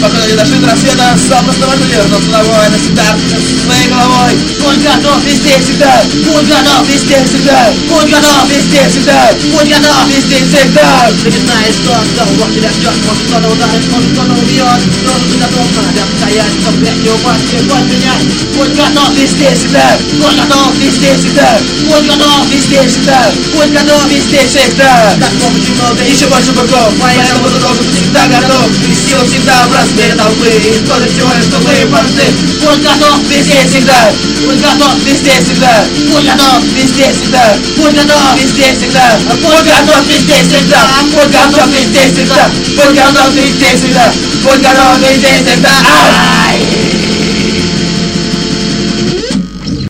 Спокойно не дожить рассвета, сам оставаться верно с головой навсегда, своей головой. Будь готов везде всегда, будь готов везде всегда, будь готов везде всегда, будь готов везде всегда. Ты не знаешь, что вот тебя ждет, может кто-то ударит, может кто-то убьет. Должен быть готов на обстоятельства, не упасть, не подменять. Будь готов везде всегда, будь готов везде всегда, будь готов везде всегда, будь готов везде всегда. Так очень много, Еще больше быков, поэтому ты должен быть всегда готов. И сила всегда в размере толпы, и кто-то сегодня, что мы порты. будь готов везде всегда, будь готов везде всегда, будь готов везде всегда, будь готов везде всегда, будь готов везде всегда, будь готов везде всегда, будь готов везде всегда, будь готов везде всегда.